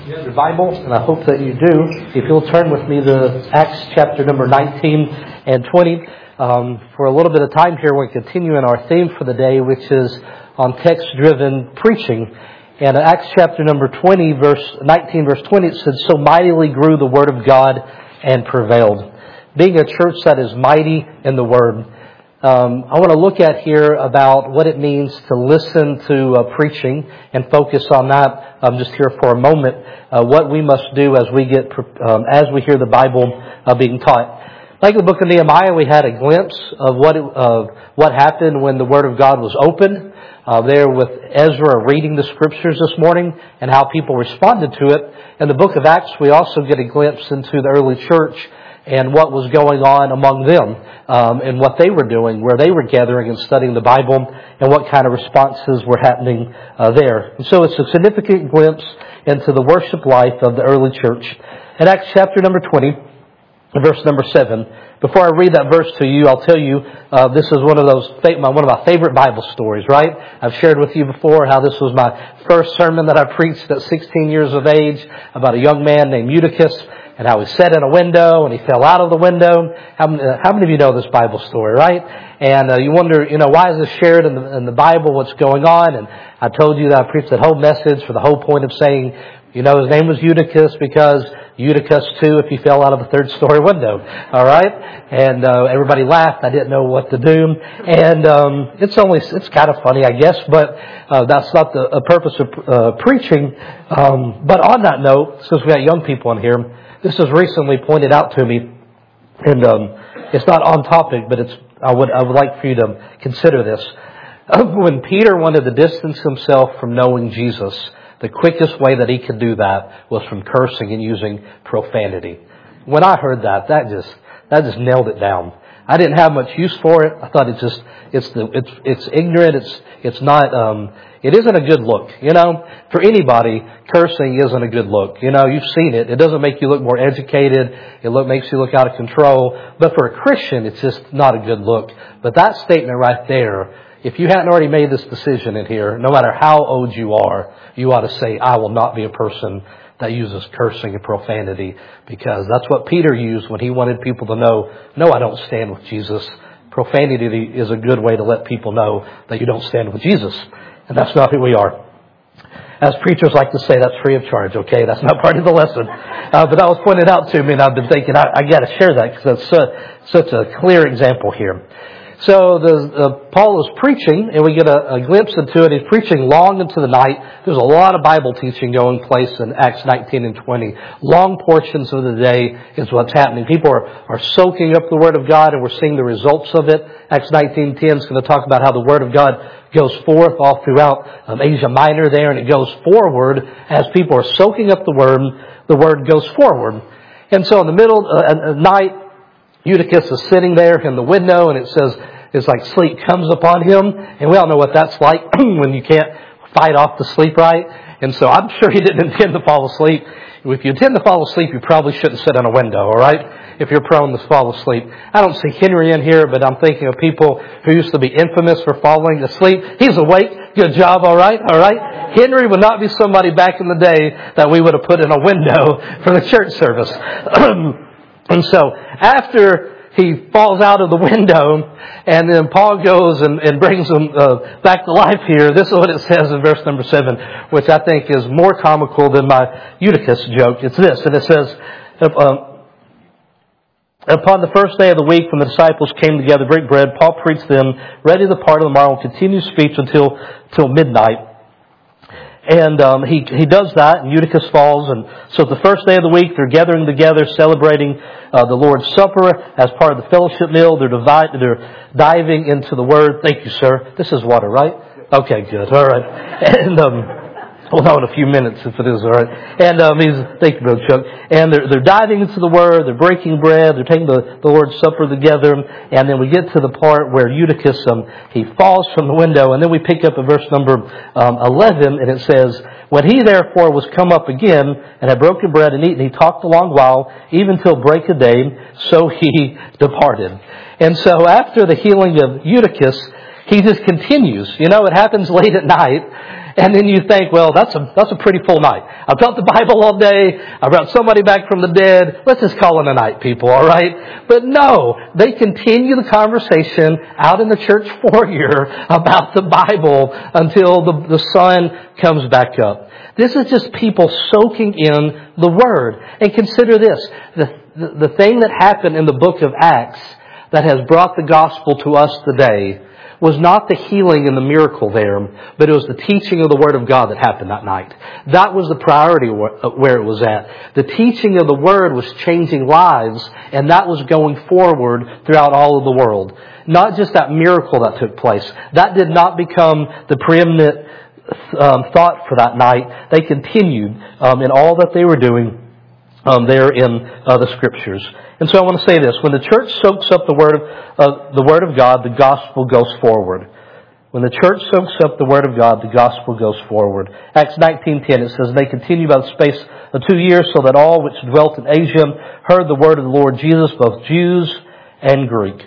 You have your Bible, and I hope that you do. If you'll turn with me to Acts chapter number 19 and 20. For a little bit of time here, we're continuing our theme for the day, which is on text-driven preaching. And Acts chapter number 20, verse 19, verse 20, it says, "So mightily grew the word of God and prevailed." Being a church that is mighty in the word. I want to look at here about what it means to listen to preaching and focus on that just here for a moment. What we must do as we hear the Bible being taught. Like the book of Nehemiah, we had a glimpse of what happened when the Word of God was opened. There with Ezra reading the Scriptures this morning and how people responded to it. In the book of Acts, we also get a glimpse into the early church and what was going on among them, and what they were doing, where they were gathering and studying the Bible, and what kind of responses were happening there. And so it's a significant glimpse into the worship life of the early church. In Acts chapter number 20, verse number 7, before I read that verse to you, I'll tell you, this is one of my favorite Bible stories, right? I've shared with you before how this was my first sermon that I preached at 16 years of age about a young man named Eutychus, and how he sat in a window and he fell out of the window. How many of you know this Bible story, right? And you wonder, why is this shared in the Bible? What's going on? And I told you that I preached that whole message for the whole point of saying, his name was Eutychus because Eutychus too, if he fell out of a third-story window. All right? And everybody laughed. I didn't know what to do. And it's kind of funny, I guess, but that's not the purpose of preaching. But on that note, since we got young people in here, this was recently pointed out to me, and it's not on topic, but I would like for you to consider this. When Peter wanted to distance himself from knowing Jesus, the quickest way that he could do that was from cursing and using profanity. When I heard that just nailed it down. I didn't have much use for it. I thought it's ignorant. It's not. It isn't a good look. For anybody, cursing isn't a good look. You've seen it. It doesn't make you look more educated. It makes you look out of control. But for a Christian, it's just not a good look. But that statement right there, if you hadn't already made this decision in here, no matter how old you are, you ought to say, I will not be a person that uses cursing and profanity, because that's what Peter used when he wanted people to know, no, I don't stand with Jesus. Profanity is a good way to let people know that you don't stand with Jesus. And that's not who we are. As preachers like to say, that's free of charge, okay? That's not part of the lesson. But that was pointed out to me, and I've been thinking, I got to share that because that's such a clear example here. So Paul is preaching, and we get a glimpse into it. He's preaching long into the night. There's a lot of Bible teaching going place in Acts 19 and 20. Long portions of the day is what's happening. People are soaking up the Word of God, and we're seeing the results of it. Acts 19:10 is going to talk about how the Word of God goes forth all throughout Asia Minor there, and it goes forward as people are soaking up the Word goes forward. And so in the middle of the night, Eutychus is sitting there in the window, and it says it's like sleep comes upon him. And we all know what that's like when you can't fight off the sleep, right? And so I'm sure he didn't intend to fall asleep. If you intend to fall asleep, you probably shouldn't sit on a window, all right? If you're prone to fall asleep. I don't see Henry in here, but I'm thinking of people who used to be infamous for falling asleep. He's awake. Good job, all right? All right? Henry would not be somebody back in the day that we would have put in a window for the church service. And so after he falls out of the window, and then Paul goes and brings him back to life here, this is what it says in verse number 7, which I think is more comical than my Eutychus joke. It's this, and it says, upon the first day of the week when the disciples came together to break bread, Paul preached them, ready to depart on the morrow, and continued speech until midnight. And he does that, and Eutychus falls. And so the first day of the week, they're gathering together, celebrating the Lord's Supper as part of the fellowship meal. They're diving into the Word. Thank you, sir. This is water, right? Okay, good. All right. And we'll know in a few minutes if it is, all right. And thank you, Brother Chuck. And they're diving into the Word. They're breaking bread. They're taking the Lord's Supper together. And then we get to the part where Eutychus he falls from the window. And then we pick up at verse number 11, and it says, "When he therefore was come up again and had broken bread and eaten, he talked a long while, even till break of day. So he departed." And so after the healing of Eutychus, he just continues. It happens late at night. And then you think, well, that's a pretty full night. I've taught the Bible all day. I brought somebody back from the dead. Let's just call it a night, people, all right? But no, they continue the conversation out in the church foyer about the Bible until the sun comes back up. This is just people soaking in the Word. And consider this, the thing that happened in the book of Acts that has brought the gospel to us today was not the healing and the miracle there, but it was the teaching of the Word of God that happened that night. That was the priority where it was at. The teaching of the Word was changing lives, and that was going forward throughout all of the world. Not just that miracle that took place. That did not become the preeminent thought for that night. They continued in all that they were doing there in the Scriptures. And so I want to say this. When the church soaks up the Word of God, the gospel goes forward. When the church soaks up the Word of God, the gospel goes forward. Acts 19:10, it says, "They continued by the space of 2 years, so that all which dwelt in Asia heard the word of the Lord Jesus, both Jews and Greek."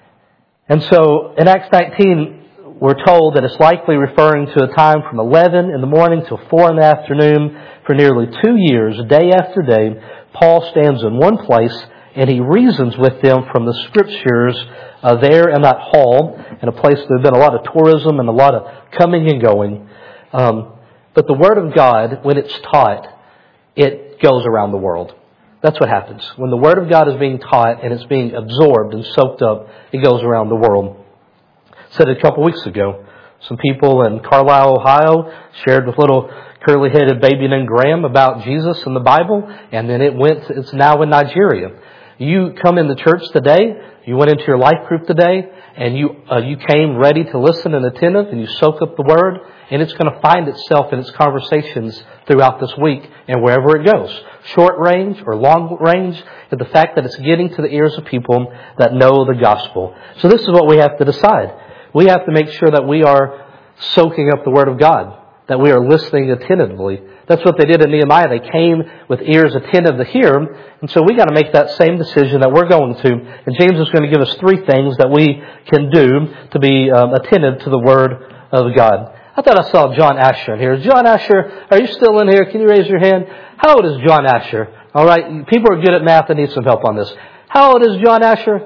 And so in Acts 19, we're told that it's likely referring to a time from 11 in the morning till 4 in the afternoon. For nearly 2 years, day after day, Paul stands in one place and he reasons with them from the Scriptures there in that hall, in a place there's been a lot of tourism and a lot of coming and going. But the Word of God, when it's taught, it goes around the world. That's what happens. When the Word of God is being taught and it's being absorbed and soaked up, it goes around the world. I said it a couple weeks ago. Some people in Carlisle, Ohio shared with little curly-headed baby named Graham about Jesus and the Bible, and then it's now in Nigeria. You come in the church today, you went into your life group today, and you came ready to listen and attentive, and you soak up the Word, and it's going to find itself in its conversations throughout this week and wherever it goes. Short range or long range, but the fact that it's getting to the ears of people that know the gospel. So this is what we have to decide. We have to make sure that we are soaking up the Word of God, that we are listening attentively. That's what they did in Nehemiah. They came with ears attentive to hear. And so we got to make that same decision that we're going to. And James is going to give us 3 things that we can do to be attentive to the Word of God. I thought I saw John Asher in here. John Asher, are you still in here? Can you raise your hand? How old is John Asher? All right, people are good at math and need some help on this. How old is John Asher?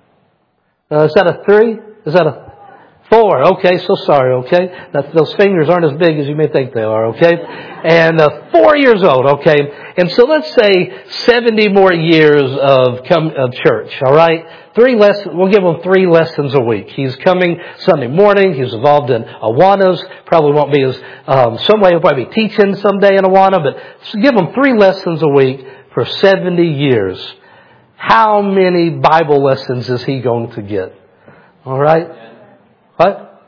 Is that a 3? Is that a 4? Okay, so sorry, okay? Those fingers aren't as big as you may think they are, okay? And 4 years old, okay? And so let's say 70 more years of church, all right? 3 lessons, we'll give him 3 lessons a week. He's coming Sunday morning. He's involved in Awanas. Probably won't be as, some way he'll probably be teaching someday in Awana, but give him 3 lessons a week for 70 years. How many Bible lessons is he going to get? All right? What?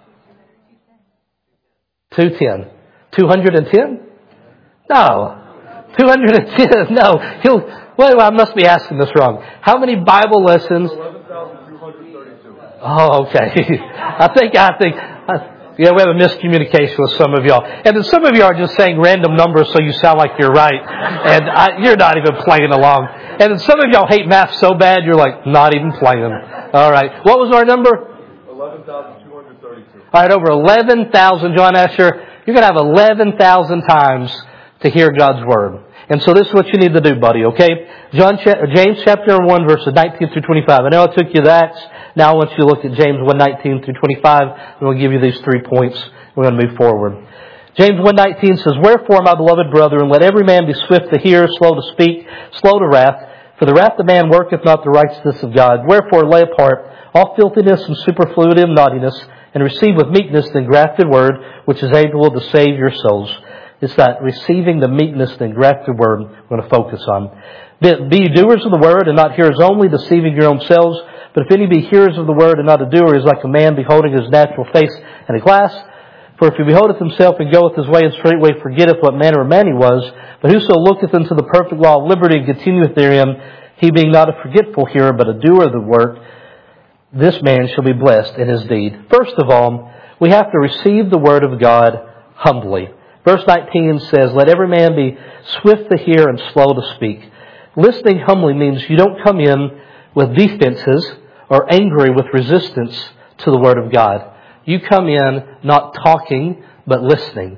210. 210? No. 210. No. Wait, I must be asking this wrong. How many Bible lessons? 11,232. Oh, okay. I think, we have a miscommunication with some of y'all. And then some of you are just saying random numbers so you sound like you're right. And you're not even playing along. And then some of y'all hate math so bad you're like, not even playing. All right. What was our number? 11,232. All right, over 11,000, John Asher. You're going to have 11,000 times to hear God's Word. And so this is what you need to do, buddy, okay? James chapter 1, verses 19 through 25. I know I took you to Acts. Now I want you to look at James 1:19 through 25, and we'll give you these 3 points. We're going to move forward. James 1:19 says, "Wherefore, my beloved brethren, let every man be swift to hear, slow to speak, slow to wrath. For the wrath of man worketh not the righteousness of God. Wherefore, lay apart all filthiness and superfluity of naughtiness, and receive with meekness the engrafted word, which is able to save your souls." It's that receiving the meekness, the engrafted word we're going to focus on. "Be doers of the word, and not hearers only, deceiving your own selves. But if any be hearers of the word, and not a doer, is like a man beholding his natural face in a glass. For if he beholdeth himself, and goeth his way, and straightway forgetteth what manner of man he was. But whoso looketh into the perfect law of liberty, and continueth therein, he being not a forgetful hearer, but a doer of the work, this man shall be blessed in his deed." First of all, we have to receive the word of God humbly. Verse 19 says, "Let every man be swift to hear and slow to speak." Listening humbly means you don't come in with defenses or angry with resistance to the Word of God. You come in not talking, but listening.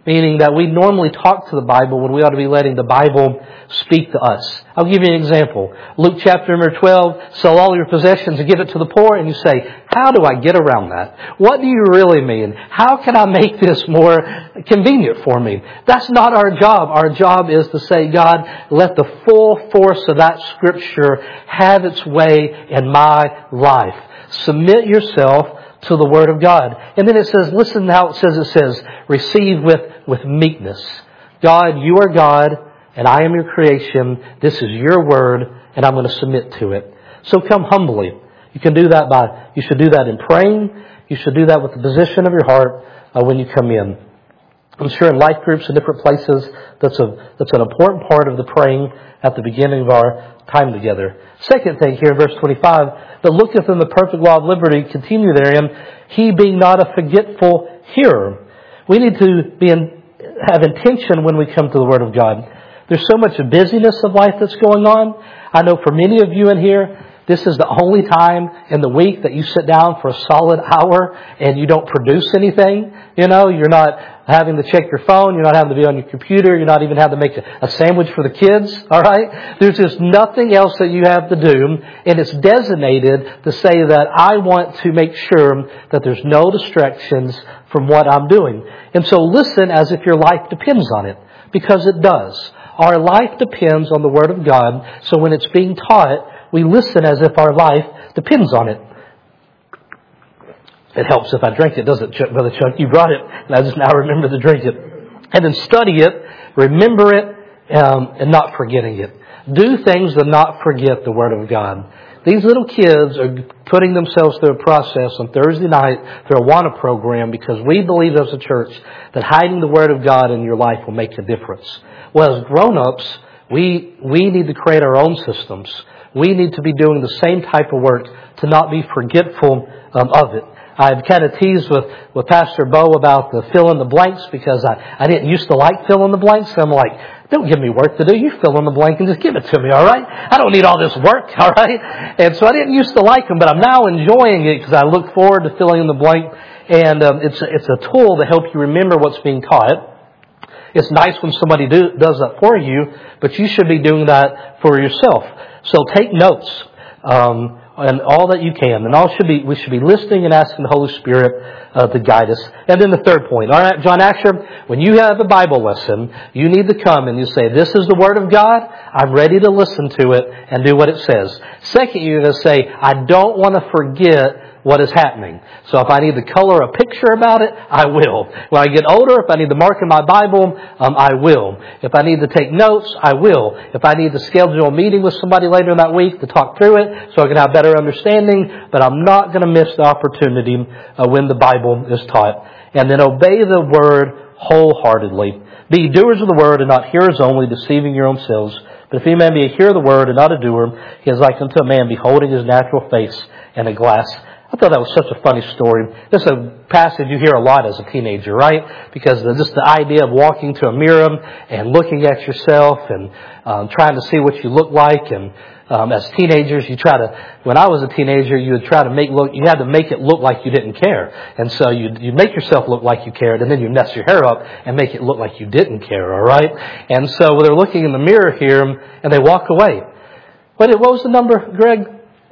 meaning that we normally talk to the Bible when we ought to be letting the Bible speak to us. I'll give you an example. Luke chapter number 12, sell all your possessions and give it to the poor. And you say, how do I get around that? What do you really mean? How can I make this more convenient for me? That's not our job. Our job is to say, God, let the full force of that Scripture have its way in my life. Submit yourself to the Word of God. And then it says, listen how it says, receive with meekness. God, you are God, and I am your creation. This is your Word, and I'm going to submit to it. So come humbly. You can do that you should do that in praying. You should do that with the position of your heart when you come in. I'm sure in life groups and different places, that's an important part of the praying at the beginning of our time together. Second thing here in verse 25, that looketh in the perfect law of liberty, continue therein, he being not a forgetful hearer. We need to have intention when we come to the Word of God. There's so much busyness of life that's going on. I know for many of you in here, this is the only time in the week that you sit down for a solid hour and you don't produce anything. You know, you're not having to check your phone. You're not having to be on your computer. You're not even having to make a sandwich for the kids. All right? There's just nothing else that you have to do. And it's designated to say that I want to make sure that there's no distractions from what I'm doing. And so listen as if your life depends on it. Because it does. Our life depends on the Word of God. So when it's being taught, we listen as if our life depends on it. It helps if I drink it, doesn't it, Brother Chuck? You brought it, and I just now remember to drink it. And then study it, remember it, and not forgetting it. Do things to not forget the Word of God. These little kids are putting themselves through a process on Thursday night through a WANA program because we believe as a church that hiding the Word of God in your life will make a difference. Well, as grown-ups, we need to create our own systems. We need to be doing the same type of work to not be forgetful of it. I've kind of teased with Pastor Bo about the fill in the blanks because I didn't used to like fill in the blanks. I'm like, don't give me work to do. You fill in the blank and just give it to me, all right? I don't need all this work, all right? And so I didn't used to like them, but I'm now enjoying it because I look forward to filling in the blank. And it's a tool to help you remember what's being taught. It's nice when somebody does that for you, but you should be doing that for yourself. So take notes, and all that you can. And we should be listening and asking the Holy Spirit to guide us. And then the third point. All right, John Asher, when you have a Bible lesson, you need to come and you say, this is the Word of God. I'm ready to listen to it and do what it says. Second, you're going to say, I don't want to forget what is happening. So if I need to color a picture about it, I will. When I get older, if I need to mark in my Bible, I will. If I need to take notes, I will. If I need to schedule a meeting with somebody later in that week to talk through it so I can have better understanding, but I'm not going to miss the opportunity when the Bible is taught. And then obey the Word wholeheartedly. Be doers of the Word and not hearers only, deceiving your own selves. But if any man be a hearer of the Word and not a doer, he is like unto a man beholding his natural face in a glass. I thought that was such a funny story. This is a passage you hear a lot as a teenager, right? Because just the idea of walking to a mirror and looking at yourself and trying to see what you look like. And as teenagers, when I was a teenager, you had to make it look like you didn't care. And so you'd make yourself look like you cared, and then you mess your hair up and make it look like you didn't care, all right? And so they're looking in the mirror here, and they walk away. What was the number, Greg?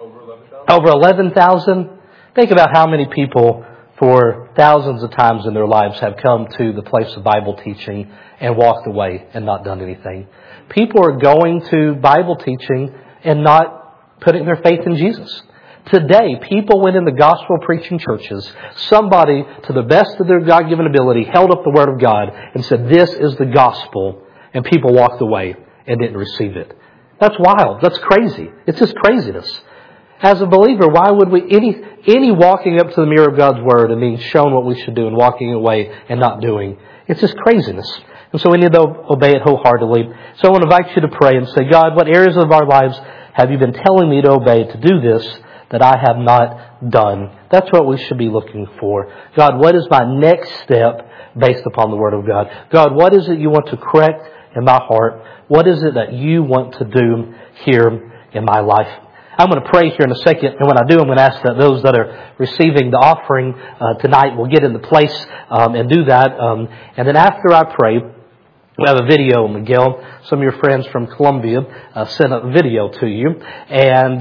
Over 11,000. Think about how many people for thousands of times in their lives have come to the place of Bible teaching and walked away and not done anything. People are going to Bible teaching and not putting their faith in Jesus. Today, people went in the gospel preaching churches. Somebody, to the best of their God-given ability, held up the Word of God and said, this is the gospel. And people walked away and didn't receive it. That's wild. That's crazy. It's just craziness. As a believer, why would we, any walking up to the mirror of God's Word and being shown what we should do and walking away and not doing, it's just craziness. And so we need to obey it wholeheartedly. So I want to invite you to pray and say, God, what areas of our lives have you been telling me to obey, to do this, that I have not done? That's what we should be looking for. God, what is my next step based upon the Word of God? God, what is it you want to correct in my heart? What is it that you want to do here in my life? I'm going to pray here in a second, and when I do, I'm going to ask that those that are receiving the offering tonight will get into place and do that. And then after I pray, we have a video, Miguel. Some of your friends from Colombia sent a video to you. And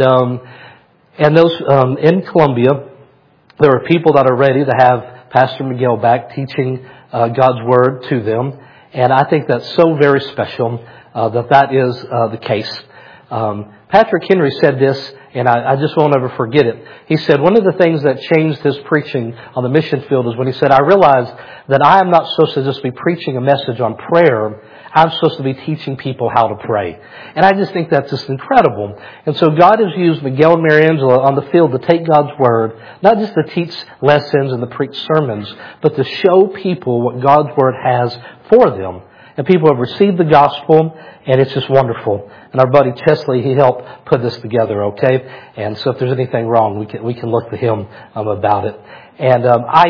those in Colombia, there are people that are ready to have Pastor Miguel back teaching God's Word to them. And I think that's so very special that is the case. Patrick Henry said this, and I just won't ever forget it. He said one of the things that changed his preaching on the mission field is when he said, I realized that I am not supposed to just be preaching a message on prayer. I'm supposed to be teaching people how to pray. And I just think that's just incredible. And so God has used Miguel and Mary Angela on the field to take God's Word, not just to teach lessons and to preach sermons, but to show people what God's Word has for them. And people have received the gospel, and it's just wonderful. And our buddy Chesley, he helped put this together, okay? And so if there's anything wrong, we can look to him about it. And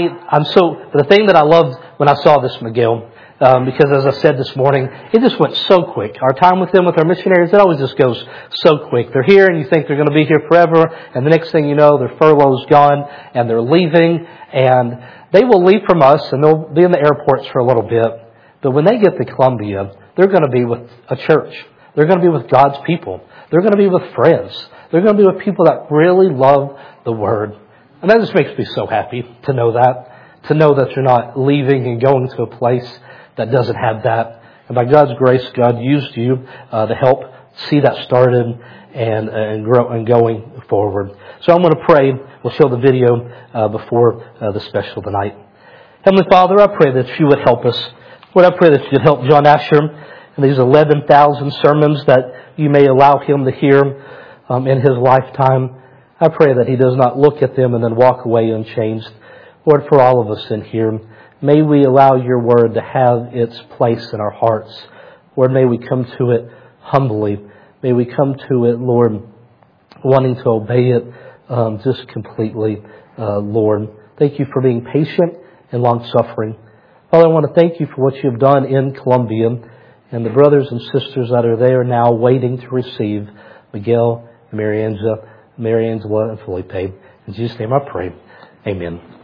the thing that I loved when I saw this, Miguel, because as I said this morning, it just went so quick. Our time with them, with our missionaries, it always just goes so quick. They're here, and you think they're going to be here forever, and the next thing you know, their furlough's gone, and they're leaving, and they will leave from us, and they'll be in the airports for a little bit. But when they get to Colombia, they're going to be with a church. They're going to be with God's people. They're going to be with friends. They're going to be with people that really love the Word. And that just makes me so happy to know that. To know that you're not leaving and going to a place that doesn't have that. And by God's grace, God used you to help see that started and grow and going forward. So I'm going to pray. We'll show the video before the special tonight. Heavenly Father, I pray that you would help us. Lord, I pray that you'd help John Asher and these 11,000 sermons that you may allow him to hear in his lifetime. I pray that he does not look at them and then walk away unchanged. Lord, for all of us in here, may we allow your word to have its place in our hearts. Lord, may we come to it humbly. May we come to it, Lord, wanting to obey it just completely, Lord. Thank you for being patient and long-suffering. Father, I want to thank you for what you've done in Colombia and the brothers and sisters that are there now waiting to receive Miguel, Mary Angela, and Felipe. In Jesus' name I pray. Amen.